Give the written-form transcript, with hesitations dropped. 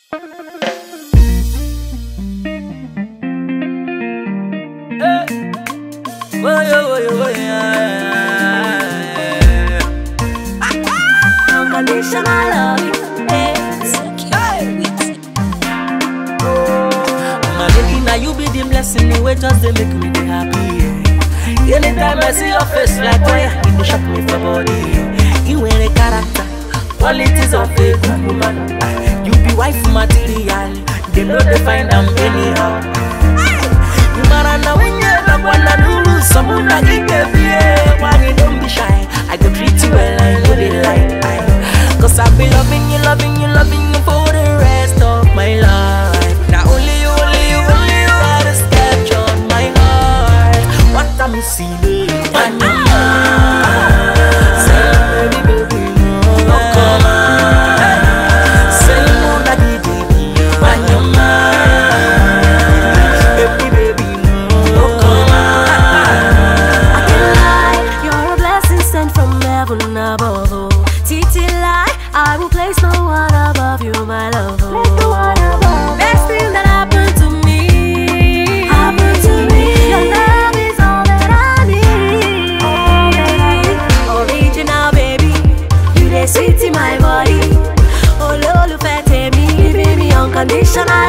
Unconditional love, My baby, now you be the blessing, the way just they make me happy. Anytime I see your face like fire, you shock me for body. You ain't a character, qualities of a good woman. You be wife material, they know they find them anyhow. You marana when you're not wanna do someone like it. Why you don't be shy? I can treat you well, I know they like. Cause I've been loving you, loving you, loving you for the rest of my life. Now only you, only you, only you are the sketch on my heart. What time you see me? On your mind. Say baby, baby, oh come on. Say no, daddy, baby, on your mind. Baby, baby, oh come on. I can't lie, you're a blessing sent from heaven above. Titi lie, I will place no one above you, my love. Best thing that happened to me, Your love is all that I need. Original baby, you the sweet in my body. Oh, lolo fete me, giving me unconditional